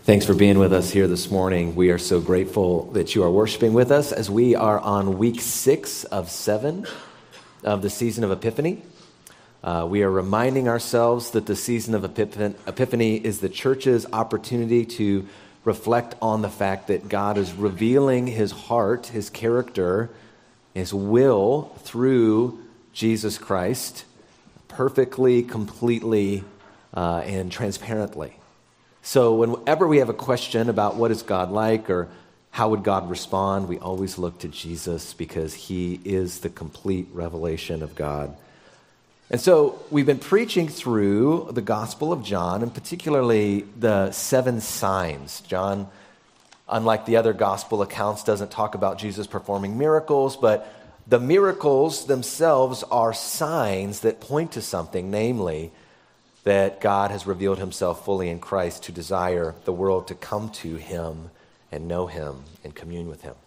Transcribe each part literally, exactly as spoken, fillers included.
Thanks for being with us here this morning. We are so grateful that you are worshiping with us as we are on week six of seven of the season of Epiphany. Uh, we are reminding ourselves that the season of Epiphan- Epiphany is the church's opportunity to reflect on the fact that God is revealing his heart, his character, his will through Jesus Christ perfectly, completely, uh, and transparently. So whenever we have a question about what is God like or how would God respond, we always look to Jesus because he is the complete revelation of God. And so we've been preaching through the Gospel of John, and particularly the seven signs. John, unlike the other gospel accounts, doesn't talk about Jesus performing miracles, but the miracles themselves are signs that point to something, namely that God has revealed himself fully in Christ to desire the world to come to him and know him and commune with him.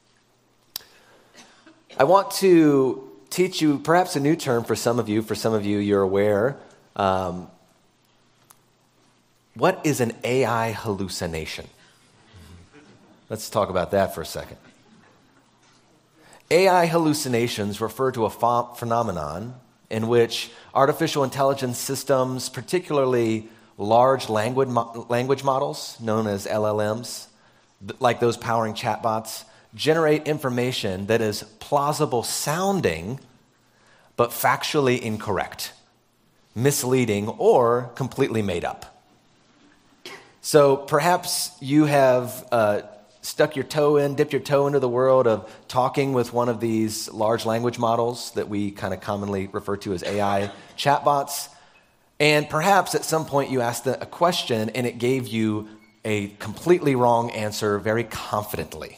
I want to teach you perhaps a new term for some of you. For some of you, you're aware. Um, what is an A I hallucination? Let's talk about that for a second. A I hallucinations refer to a ph- phenomenon in which artificial intelligence systems, particularly large language mo- language models known as L L Ms, like those powering chatbots, generate information that is plausible sounding, but factually incorrect, misleading, or completely made up. So perhaps you have uh, stuck your toe in, dipped your toe into the world of talking with one of these large language models that we kind of commonly refer to as A I chatbots. And perhaps at some point you asked a question and it gave you a completely wrong answer very confidently.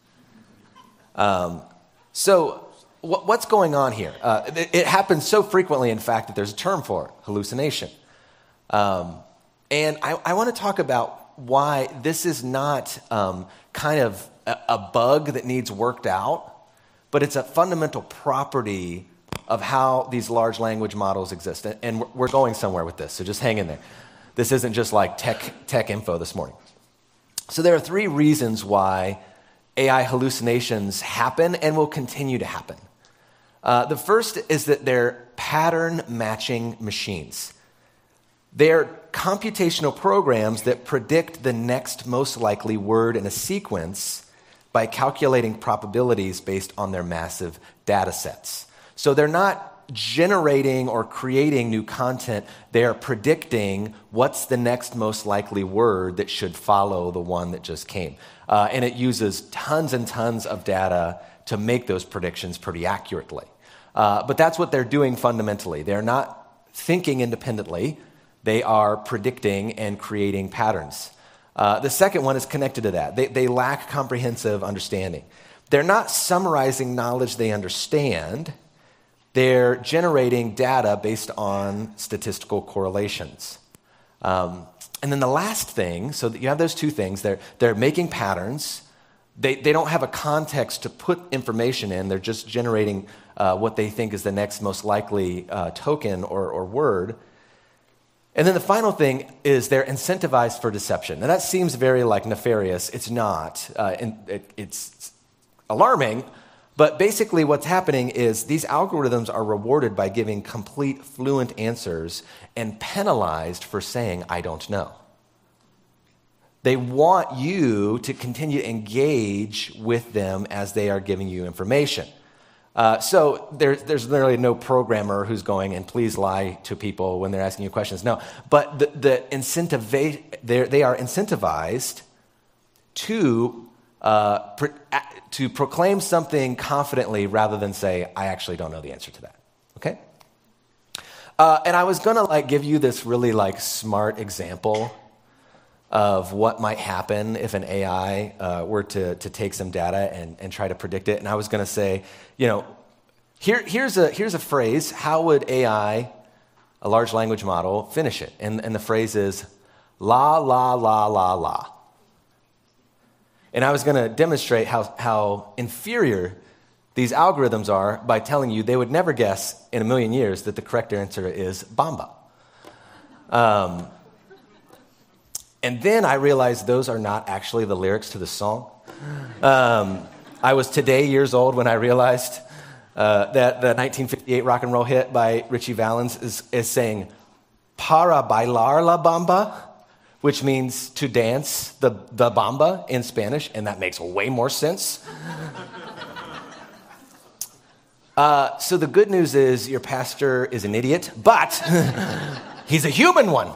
Um, so wh- what's going on here? Uh, it, it happens so frequently, in fact, that there's a term for it, hallucination. Um, and I, I want to talk about why this is not um, kind of a, a bug that needs worked out, but it's a fundamental property of how these large language models exist. And, and we're going somewhere with this, so just hang in there. This isn't just like tech, tech info this morning. So there are three reasons why A I hallucinations happen and will continue to happen. Uh, the first is that they're pattern matching machines. They're computational programs that predict the next most likely word in a sequence by calculating probabilities based on their massive data sets. So they're not generating or creating new content. They're predicting what's the next most likely word that should follow the one that just came. Uh, and it uses tons and tons of data to make those predictions pretty accurately. Uh, but that's what they're doing fundamentally. They're not thinking independently. They are predicting and creating patterns. Uh, the second one is connected to that. They, they lack comprehensive understanding. They're not summarizing knowledge they understand. They're generating data based on statistical correlations. Um, and then the last thing, so that you have those two things, they're, they're making patterns. They, they don't have a context to put information in. They're just generating uh, what they think is the next most likely uh, token or, or word. And then the final thing is they're incentivized for deception. Now that seems very like nefarious. It's not. Uh, and it, it's alarming. But basically what's happening is these algorithms are rewarded by giving complete, fluent answers and penalized for saying, I don't know. They want you to continue to engage with them as they are giving you information. Uh, so there, there's literally no programmer who's going, and please lie to people when they're asking you questions. No, but the, the incentive, they are incentivized to uh, pro, to proclaim something confidently rather than say, I actually don't know the answer to that. Okay? Uh, and I was going to like give you this really like smart example of what might happen if an A I uh, were to, to take some data and, and try to predict it. And I was going to say, you know, here, here's a here's a phrase. How would A I, a large language model, finish it? And, and the phrase is, la, la, la, la, la. And I was going to demonstrate how, how inferior these algorithms are by telling you they would never guess in a million years that the correct answer is Bamba. Um And then I realized those are not actually the lyrics to the song. Um, I was today years old when I realized uh, that the nineteen fifty-eight rock and roll hit by Richie Valens is, is saying, para bailar la bamba, which means to dance the, the bamba in Spanish, and that makes way more sense. Uh, so the good news is your pastor is an idiot, but he's a human one.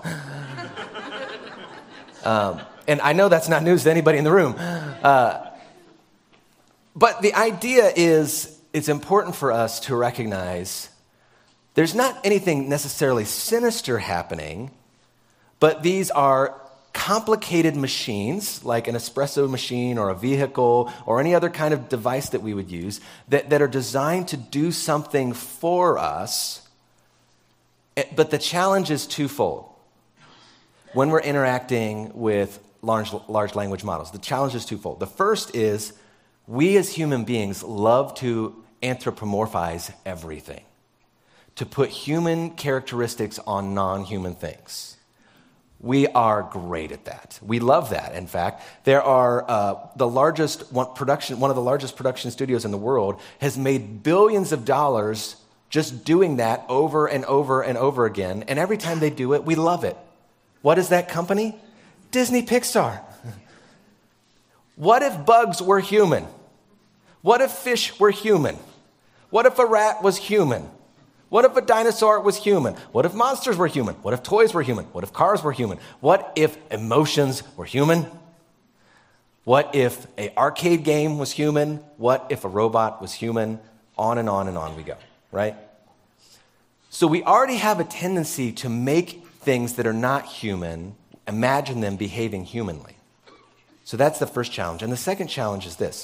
Um, and I know that's not news to anybody in the room. Uh, but the idea is it's important for us to recognize there's not anything necessarily sinister happening, but these are complicated machines, like an espresso machine or a vehicle or any other kind of device that we would use, that, that are designed to do something for us. But the challenge is twofold. When we're interacting with large, large language models, the challenge is twofold. The first is we as human beings love to anthropomorphize everything, to put human characteristics on non-human things. We are great at that. We love that. In fact, there are uh, the largest one production, one of the largest production studios in the world has made billions of dollars just doing that over and over and over again. And every time they do it, we love it. What is that company? Disney Pixar. What if bugs were human? What if fish were human? What if a rat was human? What if a dinosaur was human? What if monsters were human? What if toys were human? What if cars were human? What if emotions were human? What if an arcade game was human? What if a robot was human? On and on and on we go, right? So we already have a tendency to make things that are not human, imagine them behaving humanly. So that's the first challenge. And the second challenge is this.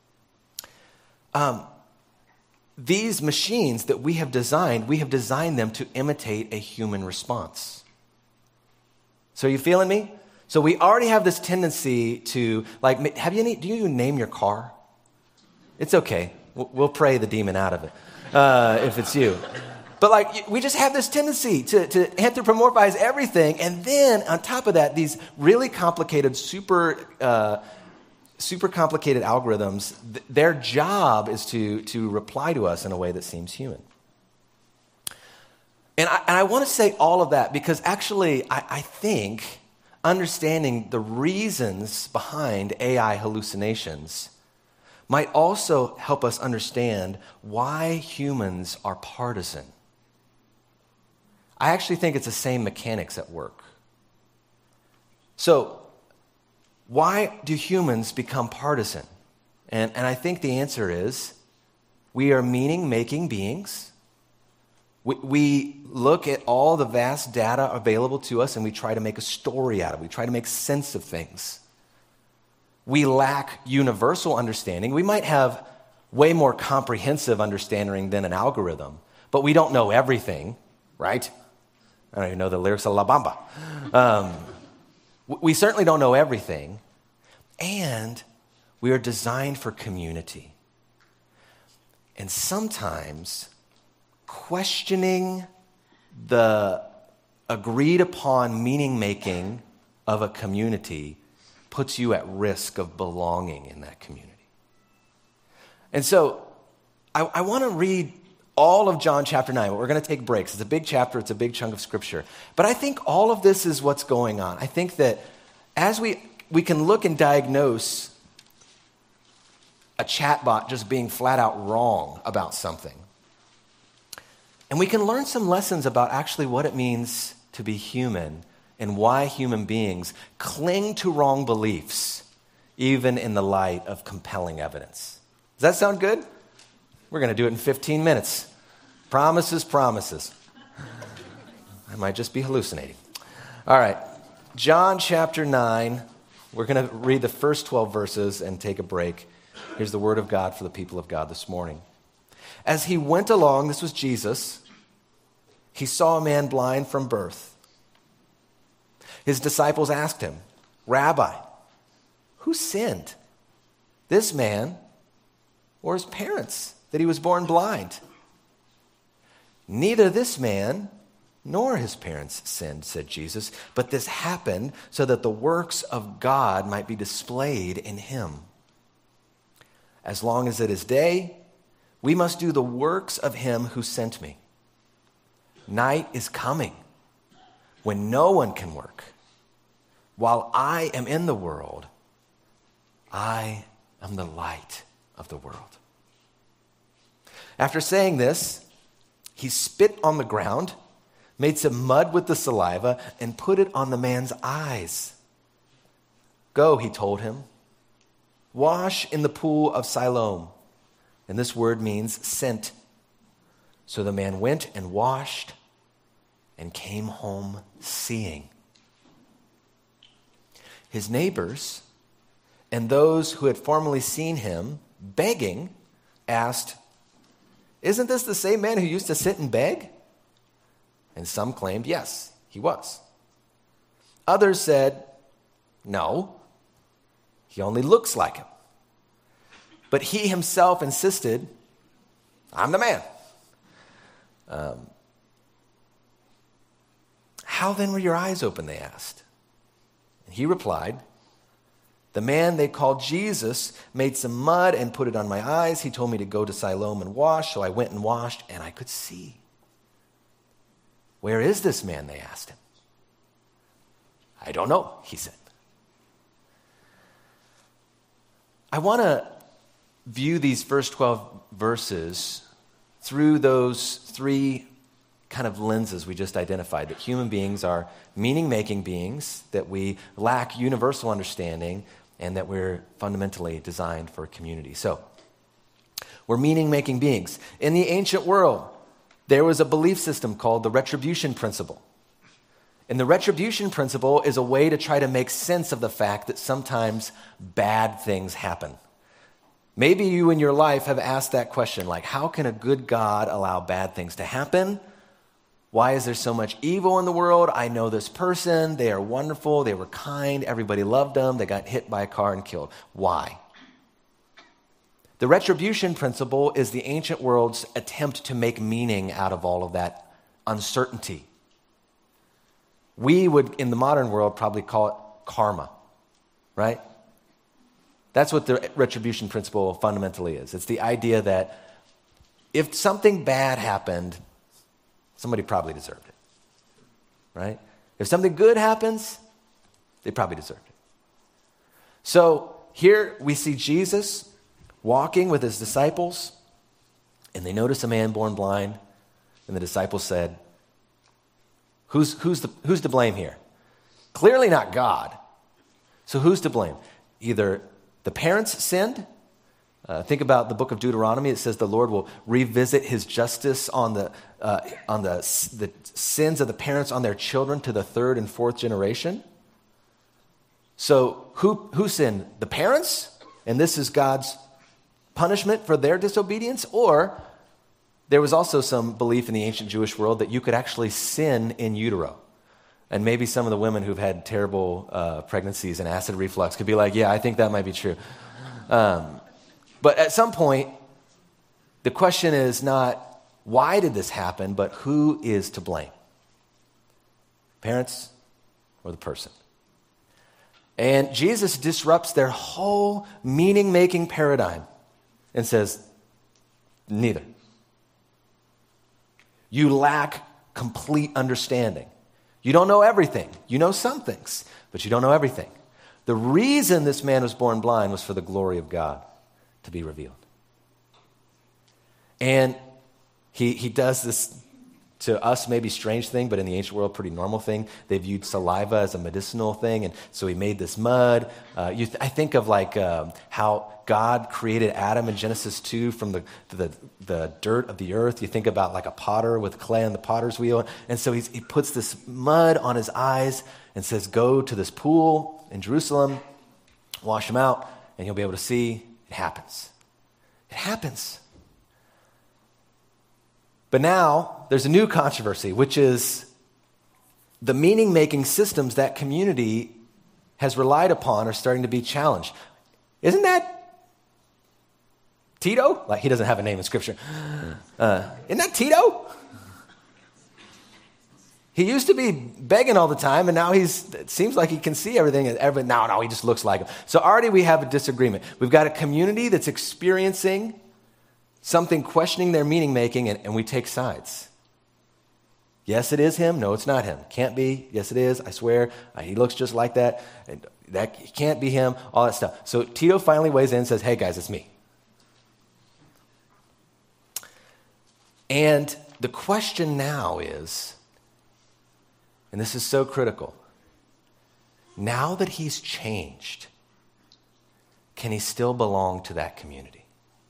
Um, These machines that we have designed, we have designed them to imitate a human response. So are you feeling me? So we already have this tendency to, like, have you any, do you name your car? It's okay. We'll pray the demon out of it uh, if it's you. But like, we just have this tendency to, to anthropomorphize everything. And then on top of that, these really complicated, super uh, super complicated algorithms, th- their job is to, to reply to us in a way that seems human. And I, and I want to say all of that because actually I, I think understanding the reasons behind A I hallucinations might also help us understand why humans are partisan. I actually think it's the same mechanics at work. So, why do humans become partisan? And, and I think the answer is we are meaning-making beings. We, we look at all the vast data available to us and we try to make a story out of it. We try to make sense of things. We lack universal understanding. We might have way more comprehensive understanding than an algorithm, but we don't know everything, right? I don't even know the lyrics of La Bamba. Um, We certainly don't know everything, and we are designed for community. And sometimes questioning the agreed upon meaning making of a community puts you at risk of belonging in that community. And so I, I want to read all of John chapter nine, but we're going to take breaks. It's a big chapter. It's a big chunk of scripture. But I think all of this is what's going on. I think that as we, we can look and diagnose a chatbot just being flat out wrong about something, and we can learn some lessons about actually what it means to be human and why human beings cling to wrong beliefs, even in the light of compelling evidence. Does that sound good? We're going to do it in fifteen minutes. Promises, promises. I might just be hallucinating. All right. John chapter nine. We're going to read the first twelve verses and take a break. Here's the word of God for the people of God this morning. As he went along, this was Jesus, he saw a man blind from birth. His disciples asked him, "Rabbi, who sinned, this man or his parents, that he was born blind?" "Neither this man nor his parents sinned, said Jesus, but this happened so that the works of God might be displayed in him. As long as it is day, we must do the works of him who sent me. Night is coming when no one can work. While I am in the world, I am the light of the world. After saying this, he spit on the ground, made some mud with the saliva, and put it on the man's eyes. Go, he told him. Wash in the pool of Siloam. And this word means sent. So the man went and washed and came home seeing. His neighbors and those who had formerly seen him begging asked, "Isn't this the same man who used to sit and beg?" And some claimed, yes, he was. Others said, "No, he only looks like him." But he himself insisted, "I'm the man." Um, How then were your eyes open, they asked. And he replied, "The man they called Jesus made some mud and put it on my eyes. He told me to go to Siloam and wash, so I went and washed, and I could see." "Where is this man?" they asked him. "I don't know," he said. I want to view these first twelve verses through those three kind of lenses we just identified, that human beings are meaning-making beings, that we lack universal understanding, and that we're fundamentally designed for community. So, we're meaning-making beings. In the ancient world, there was a belief system called the retribution principle. And the retribution principle is a way to try to make sense of the fact that sometimes bad things happen. Maybe you in your life have asked that question, like, how can a good God allow bad things to happen? Why is there so much evil in the world? I know this person. They are wonderful. They were kind. Everybody loved them. They got hit by a car and killed. Why? The retribution principle is the ancient world's attempt to make meaning out of all of that uncertainty. We would, in the modern world, probably call it karma, right? That's what the retribution principle fundamentally is. It's the idea that if something bad happened, somebody probably deserved it, right? If something good happens, they probably deserved it. So here we see Jesus walking with his disciples, and they notice a man born blind, and the disciples said, who's, who's, the, who's to blame here? Clearly not God. So who's to blame? Either the parents sinned. Uh, think about the book of Deuteronomy. It says the Lord will revisit his justice on the uh, on the, the sins of the parents on their children to the third and fourth generation. So who who sinned? The parents? And this is God's punishment for their disobedience? Or there was also some belief in the ancient Jewish world that you could actually sin in utero. And maybe some of the women who've had terrible uh, pregnancies and acid reflux could be like, yeah, I think that might be true. Um, but at some point, the question is not, why did this happen, but who is to blame? Parents or the person? And Jesus disrupts their whole meaning-making paradigm and says, neither. You lack complete understanding. You don't know everything. You know some things, but you don't know everything. The reason this man was born blind was for the glory of God to be revealed. And he he does this, to us maybe strange thing, but in the ancient world, pretty normal thing. They viewed saliva as a medicinal thing, and so he made this mud. Uh, you th- I think of like um, how God created Adam in Genesis two from the, the the dirt of the earth. You think about like a potter with clay on the potter's wheel, and so he's, he puts this mud on his eyes and says, go to this pool in Jerusalem, wash them out, and you'll be able to see. It happens. It happens. But now, there's a new controversy, which is the meaning-making systems that community has relied upon are starting to be challenged. Isn't that Tito? Like, he doesn't have a name in Scripture. Uh, isn't that Tito? He used to be begging all the time, and now he's, it seems like he can see everything. And every, no, no, he just looks like him. So already we have a disagreement. We've got a community that's experiencing something, questioning their meaning making, and, and we take sides. Yes, it is him. No, it's not him. Can't be. Yes, it is. I swear. Uh, he looks just like that. And that he can't be him. All that stuff. So Tito finally weighs in and says, hey, guys, it's me. And the question now is, and this is so critical, now that he's changed, can he still belong to that community?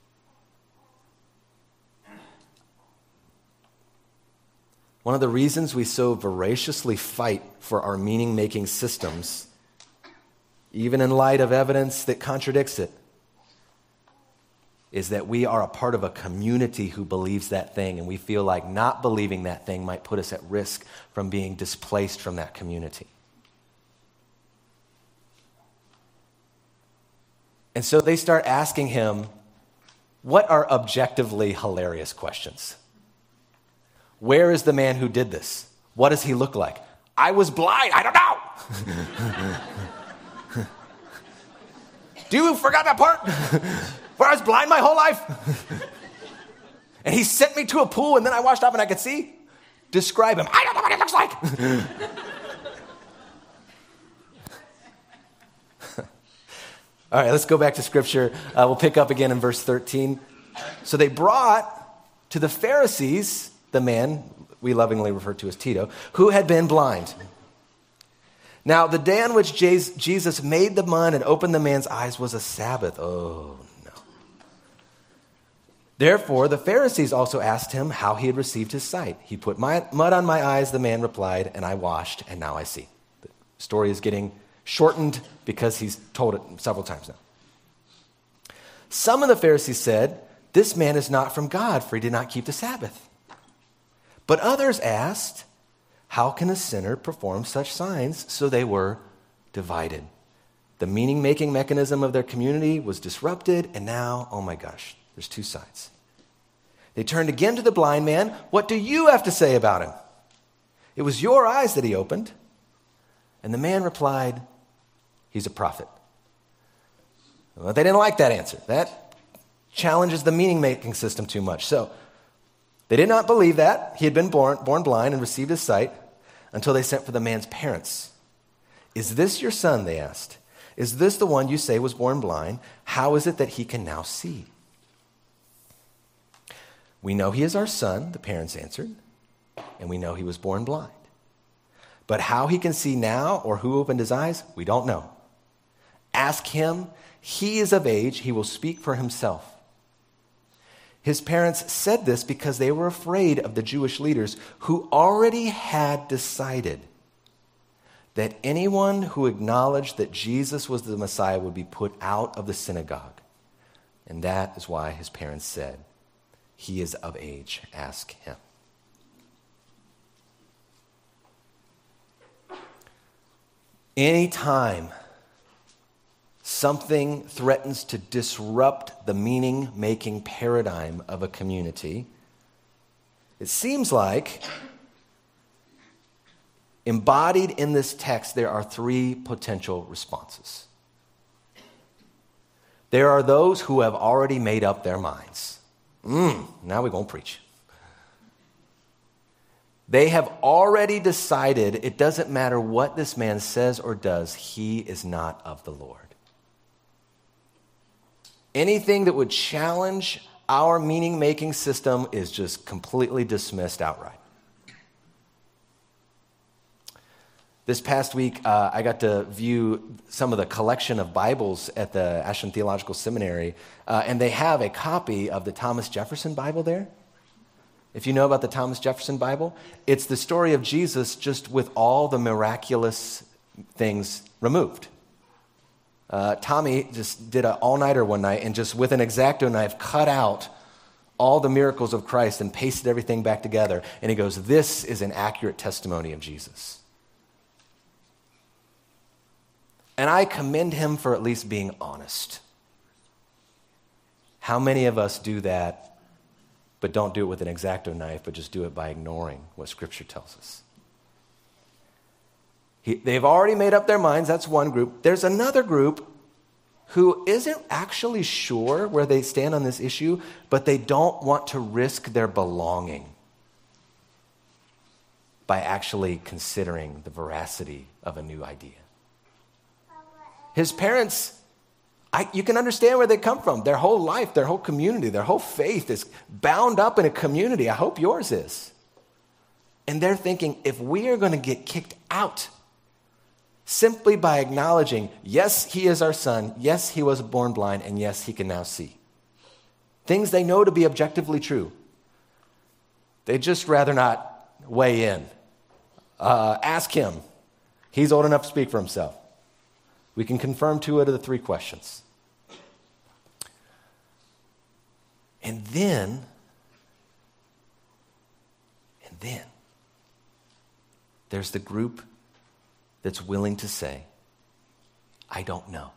One of the reasons we so voraciously fight for our meaning-making systems, even in light of evidence that contradicts it, is that we are a part of a community who believes that thing, and we feel like not believing that thing might put us at risk from being displaced from that community. And so they start asking him, what are objectively hilarious questions? Where is the man who did this? What does he look like? I was blind. I don't know. Do you forgot that part? Where I was blind my whole life? And he sent me to a pool and then I washed up and I could see? Describe him. I don't know what he looks like. All right, let's go back to Scripture. Uh, we'll pick up again in verse thirteen. So they brought to the Pharisees the man we lovingly refer to as Tito, who had been blind. Now, the day on which Jesus made the mud and opened the man's eyes was a Sabbath. Oh, no. Therefore, the Pharisees also asked him how he had received his sight. He put my, mud on my eyes, the man replied, and I washed, and now I see. The story is getting shortened because he's told it several times now. Some of the Pharisees said, this man is not from God, for he did not keep the Sabbath. But others asked, how can a sinner perform such signs? So they were divided. The meaning-making mechanism of their community was disrupted, and now, oh my gosh, there's two sides. They turned again to the blind man. What do you have to say about him? It was your eyes that he opened. And the man replied, he's a prophet. Well, they didn't like that answer. That challenges the meaning-making system too much. So they did not believe that he had been born, born blind and received his sight until they sent for the man's parents. Is this your son, they asked. Is this the one you say was born blind? How is it that he can now see? We know he is our son, the parents answered, and we know he was born blind. But how he can see now or who opened his eyes, we don't know. Ask him. He is of age. He will speak for himself. His parents said this because they were afraid of the Jewish leaders who already had decided that anyone who acknowledged that Jesus was the Messiah would be put out of the synagogue. And that is why his parents said, he is of age, ask him. Anytime something threatens to disrupt the meaning-making paradigm of a community, it seems like embodied in this text, there are three potential responses. There are those who have already made up their minds. Mm, now we're going to preach. They have already decided it doesn't matter what this man says or does, he is not of the Lord. Anything that would challenge our meaning-making system is just completely dismissed outright. This past week, uh, I got to view some of the collection of Bibles at the Ashland Theological Seminary, uh, and they have a copy of the Thomas Jefferson Bible there. If you know about the Thomas Jefferson Bible, it's the story of Jesus just with all the miraculous things removed. Uh, Tommy just did an all-nighter one night and just with an X-Acto knife cut out all the miracles of Christ and pasted everything back together. And he goes, this is an accurate testimony of Jesus. And I commend him for at least being honest. How many of us do that, but don't do it with an X-Acto knife, but just do it by ignoring what Scripture tells us? He, they've already made up their minds. That's one group. There's another group who isn't actually sure where they stand on this issue, but they don't want to risk their belonging by actually considering the veracity of a new idea. His parents, I, you can understand where they come from. Their whole life, their whole community, their whole faith is bound up in a community. I hope yours is. And they're thinking, if we are going to get kicked out simply by acknowledging, yes, he is our son, yes, he was born blind, and yes, he can now see. Things they know to be objectively true. They'd just rather not weigh in. Uh, ask him. He's old enough to speak for himself. We can confirm two out of the three questions. And then, and then, there's the group that's willing to say, I don't know.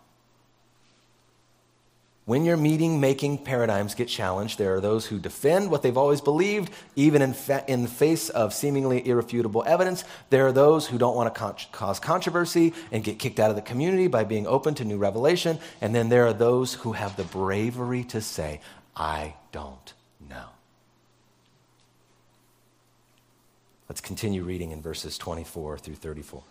When your meaning-making paradigms get challenged, there are those who defend what they've always believed, even in, fa- in the face of seemingly irrefutable evidence. There are those who don't want to con- cause controversy and get kicked out of the community by being open to new revelation. And then there are those who have the bravery to say, I don't know. Let's continue reading in verses twenty-four through thirty-four.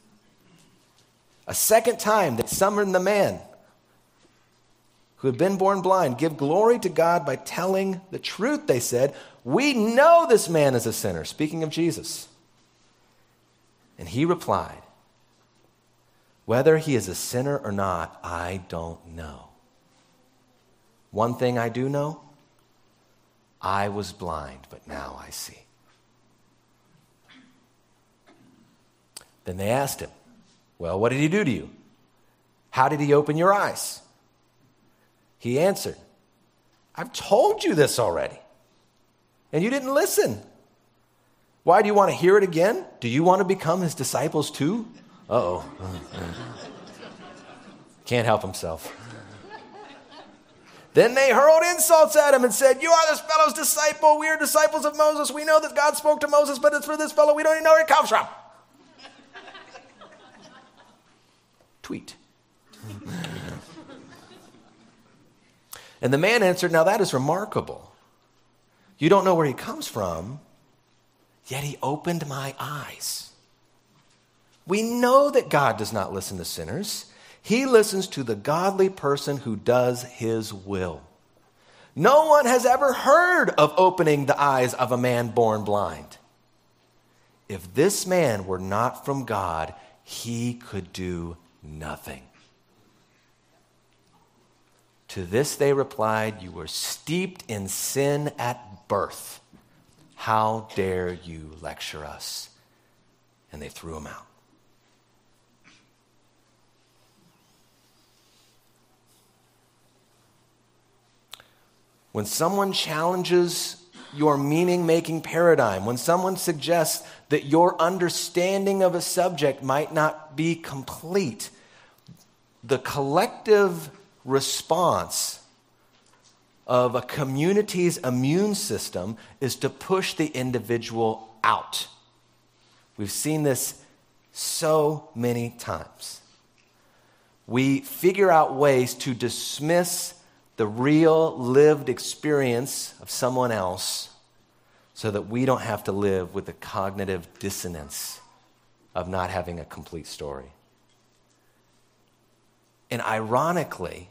A second time they summoned the man who had been born blind. Give glory to God by telling the truth, they said. We know this man is a sinner, speaking of Jesus. And he replied, whether he is a sinner or not, I don't know. One thing I do know, I was blind, but now I see. Then they asked him, well, what did he do to you? How did he open your eyes? He answered, I've told you this already, and you didn't listen. Why do you want to hear it again? Do you want to become his disciples too? Uh-oh. Can't help himself. Then they hurled insults at him and said, you are this fellow's disciple. We are disciples of Moses. We know that God spoke to Moses, but it's for this fellow. We don't even know where he comes from. Tweet. And the man answered, now that is remarkable. You don't know where he comes from, yet he opened my eyes. We know that God does not listen to sinners. He listens to the godly person who does his will. No one has ever heard of opening the eyes of a man born blind. If this man were not from God, he could do nothing. To this they replied, you were steeped in sin at birth. How dare you lecture us? And they threw him out. When someone challenges your meaning-making paradigm, when someone suggests that your understanding of a subject might not be complete, the collective response of a community's immune system is to push the individual out. We've seen this so many times. We figure out ways to dismiss the real lived experience of someone else so that we don't have to live with the cognitive dissonance of not having a complete story. And ironically,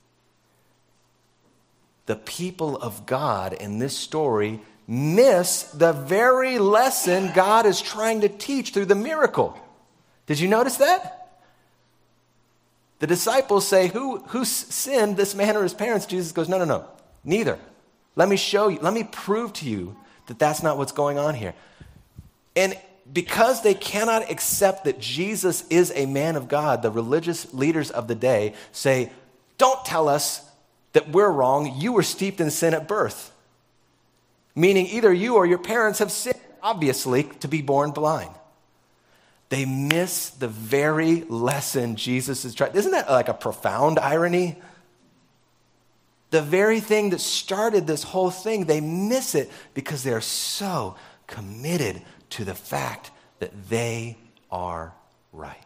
the people of God in this story miss the very lesson God is trying to teach through the miracle. Did you notice that? The disciples say, who, who sinned, this man or his parents? Jesus goes, no, no, no, neither. Let me show you, let me prove to you that that's not what's going on here. And because they cannot accept that Jesus is a man of God, the religious leaders of the day say, don't tell us that we're wrong. You were steeped in sin at birth. Meaning either you or your parents have sinned, obviously, to be born blind. They miss the very lesson Jesus is trying. Isn't that like a profound irony? The very thing that started this whole thing, they miss it because they're so committed to the fact that they are right.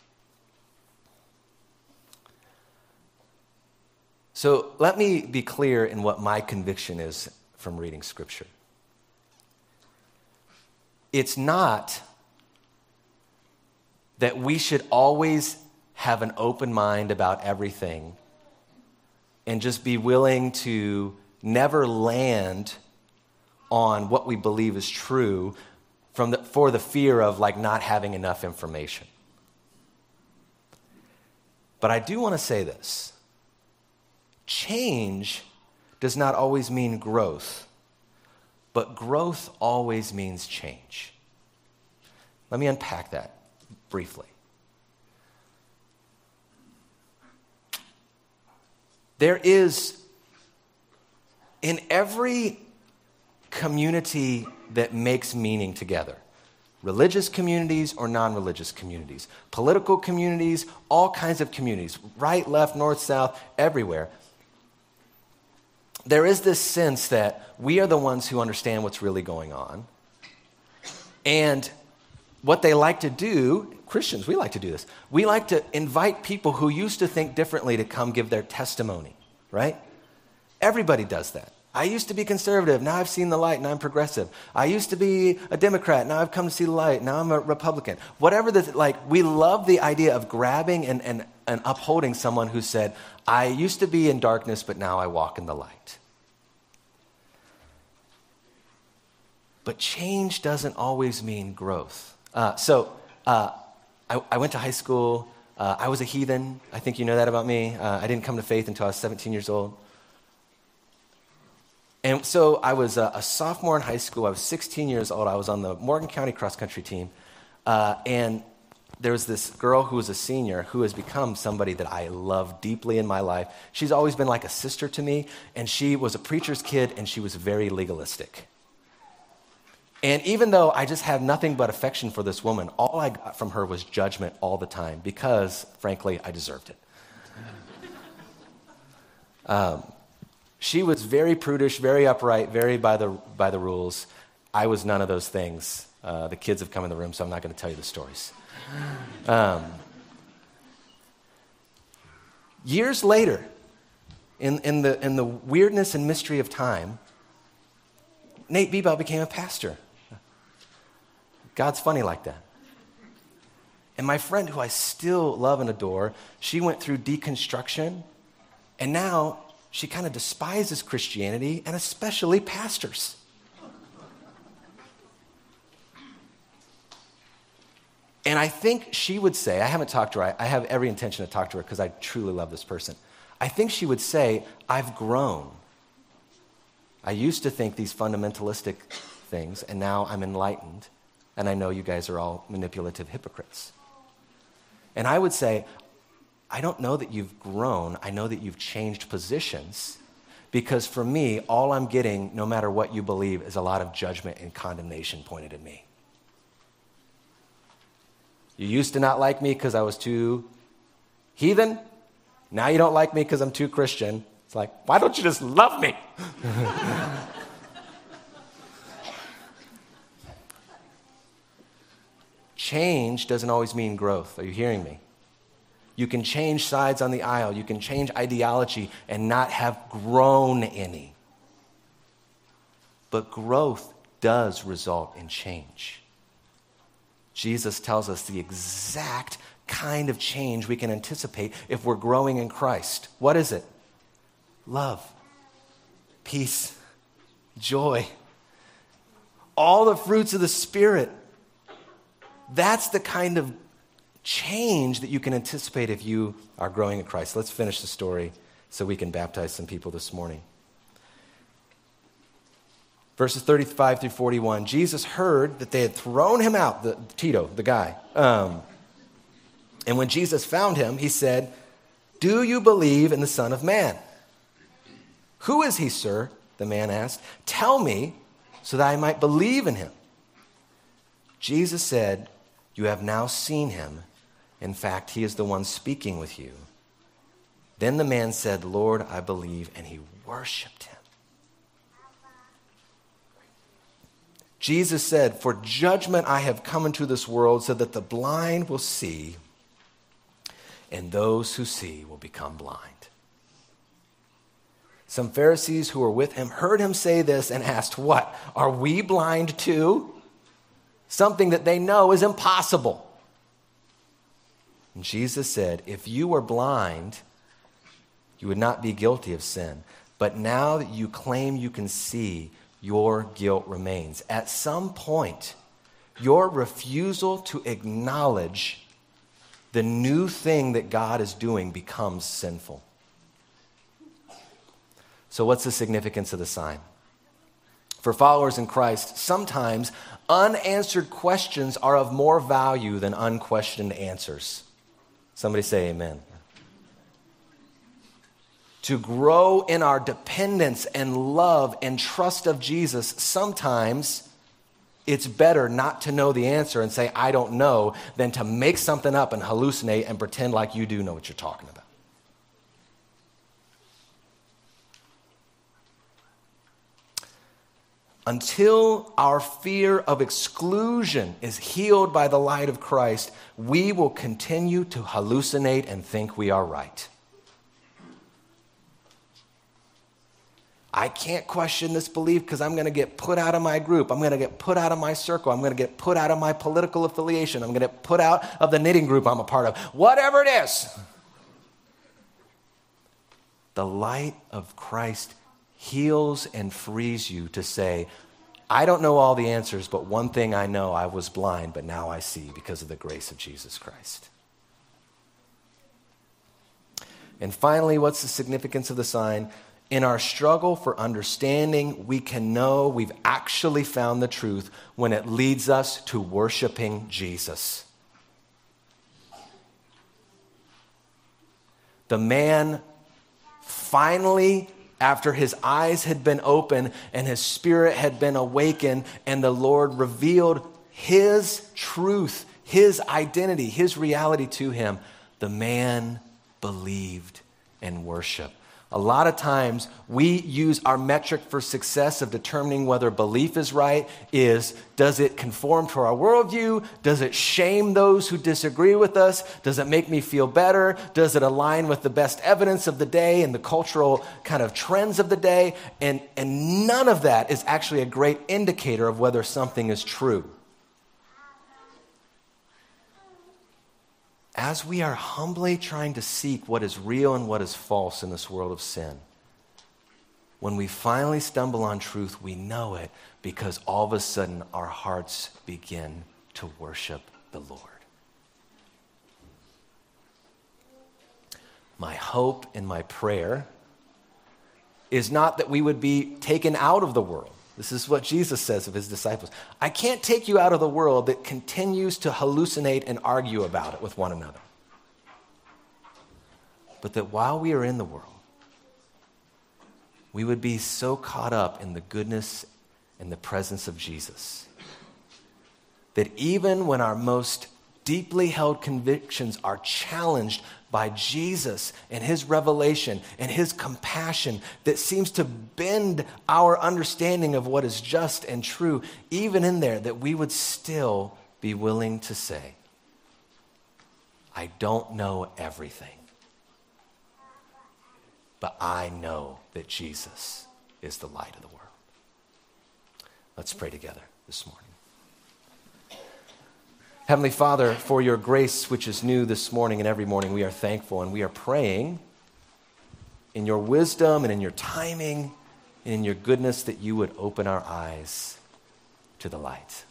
So let me be clear in what my conviction is from reading Scripture. It's not that we should always have an open mind about everything and just be willing to never land on what we believe is true from the, for the fear of like not having enough information. But I do want to say this. Change does not always mean growth, but growth always means change. Let me unpack that briefly. There is, in every community that makes meaning together, religious communities or non-religious communities, political communities, all kinds of communities, right, left, north, south, everywhere, there is this sense that we are the ones who understand what's really going on. And what they like to do, Christians, we like to do this. We like to invite people who used to think differently to come give their testimony, right? Everybody does that. I used to be conservative, now I've seen the light, and I'm progressive. I used to be a Democrat, now I've come to see the light, now I'm a Republican. Whatever the, like, we love the idea of grabbing and, and, and upholding someone who said, I used to be in darkness, but now I walk in the light. But change doesn't always mean growth. Uh, so uh, I, I went to high school. Uh, I was a heathen. I think you know that about me. Uh, I didn't come to faith until I was seventeen years old. And so I was a, a sophomore in high school. I was sixteen years old. I was on the Morgan County cross-country team. Uh, and there was this girl who was a senior who has become somebody that I love deeply in my life. She's always been like a sister to me. And she was a preacher's kid, and she was very legalistic. And even though I just had nothing but affection for this woman, all I got from her was judgment all the time because, frankly, I deserved it. Um, she was very prudish, very upright, very by the by the rules. I was none of those things. Uh, the kids have come in the room, so I'm not going to tell you the stories. Um, years later, in, in, the, in the weirdness and mystery of time, Nate Bebout became a pastor. God's funny like that. And my friend, who I still love and adore, she went through deconstruction, and now she kind of despises Christianity, and especially pastors. And I think she would say, I haven't talked to her, I have every intention to talk to her because I truly love this person. I think she would say, I've grown. I used to think these fundamentalistic things, and now I'm enlightened, and I know you guys are all manipulative hypocrites. And I would say, I don't know that you've grown, I know that you've changed positions, because for me, all I'm getting, no matter what you believe, is a lot of judgment and condemnation pointed at me. You used to not like me because I was too heathen. Now you don't like me because I'm too Christian. It's like, why don't you just love me? Change doesn't always mean growth. Are you hearing me? You can change sides on the aisle. You can change ideology and not have grown any. But growth does result in change. Jesus tells us the exact kind of change we can anticipate if we're growing in Christ. What is it? Love, peace, joy, all the fruits of the Spirit. That's the kind of change that you can anticipate if you are growing in Christ. Let's finish the story so we can baptize some people this morning. Verses thirty-five through forty-one, Jesus heard that they had thrown him out, the, Tito, the guy. Um, and when Jesus found him, he said, "Do you believe in the Son of Man?" "Who is he, sir?" the man asked. "Tell me so that I might believe in him." Jesus said, "You have now seen him. In fact, he is the one speaking with you." Then the man said, "Lord, I believe," and he worshiped him. Jesus said, "For judgment I have come into this world so that the blind will see, and those who see will become blind." Some Pharisees who were with him heard him say this and asked, "What? Are we blind too?" Something that they know is impossible. And Jesus said, "If you were blind, you would not be guilty of sin. But now that you claim you can see, your guilt remains." At some point, your refusal to acknowledge the new thing that God is doing becomes sinful. So what's the significance of the sign? For followers in Christ, sometimes unanswered questions are of more value than unquestioned answers. Somebody say amen. To grow in our dependence and love and trust of Jesus, sometimes it's better not to know the answer and say, "I don't know," than to make something up and hallucinate and pretend like you do know what you're talking about. Until our fear of exclusion is healed by the light of Christ, we will continue to hallucinate and think we are right. I can't question this belief because I'm going to get put out of my group. I'm going to get put out of my circle. I'm going to get put out of my political affiliation. I'm going to get put out of the knitting group I'm a part of. Whatever it is. The light of Christ heals and frees you to say, "I don't know all the answers, but one thing I know, I was blind, but now I see because of the grace of Jesus Christ." And finally, what's the significance of the sign? In our struggle for understanding, we can know we've actually found the truth when it leads us to worshiping Jesus. The man finally, after his eyes had been opened and his spirit had been awakened and the Lord revealed his truth, his identity, his reality to him, the man believed and worshiped. A lot of times we use our metric for success of determining whether belief is right is, does it conform to our worldview? Does it shame those who disagree with us? Does it make me feel better? Does it align with the best evidence of the day and the cultural kind of trends of the day? And, and none of that is actually a great indicator of whether something is true. As we are humbly trying to seek what is real and what is false in this world of sin, when we finally stumble on truth, we know it because all of a sudden our hearts begin to worship the Lord. My hope and my prayer is not that we would be taken out of the world. This is what Jesus says of his disciples. I can't take you out of the world that continues to hallucinate and argue about it with one another. But that while we are in the world, we would be so caught up in the goodness and the presence of Jesus that even when our most deeply held convictions are challenged by Jesus and his revelation and his compassion that seems to bend our understanding of what is just and true, even in there, that we would still be willing to say, I don't know everything, but I know that Jesus is the light of the world. Let's pray together this morning. Heavenly Father, for your grace, which is new this morning and every morning, we are thankful, and we are praying in your wisdom and in your timing and in your goodness that you would open our eyes to the light.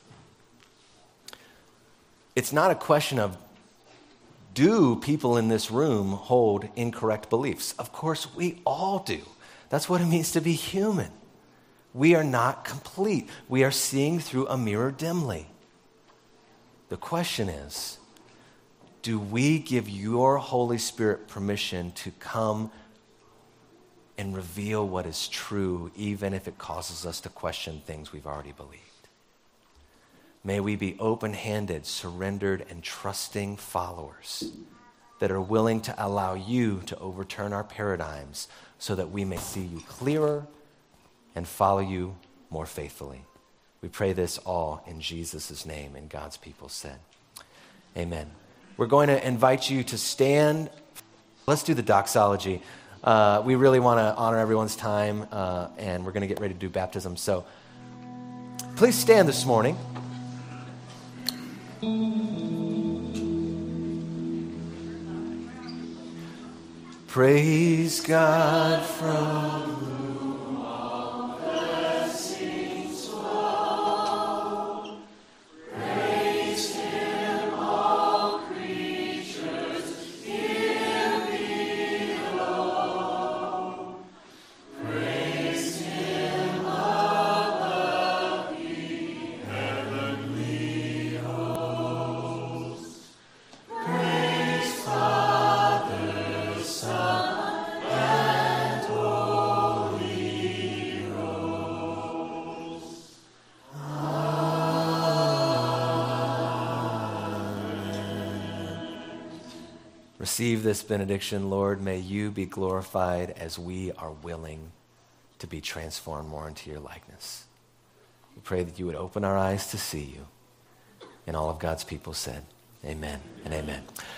It's not a question of, do people in this room hold incorrect beliefs? Of course, we all do. That's what it means to be human. We are not complete. We are seeing through a mirror dimly. The question is, do we give your Holy Spirit permission to come and reveal what is true, even if it causes us to question things we've already believed? May we be open-handed, surrendered, and trusting followers that are willing to allow you to overturn our paradigms so that we may see you clearer and follow you more faithfully. We pray this all in Jesus' name, and God's people said, amen. We're going to invite you to stand. Let's do the doxology. Uh, we really want to honor everyone's time, uh, and we're going to get ready to do baptism. So please stand this morning. Praise God from whom all blessings flow. Praise Him, all creatures here below. Praise Him above the heavenly hosts. Praise Father, Son, and Holy Ghost. Amen. Receive this benediction, Lord. May you be glorified as we are willing to be transformed more into your likeness. We pray that you would open our eyes to see you. And all of God's people said, amen and amen.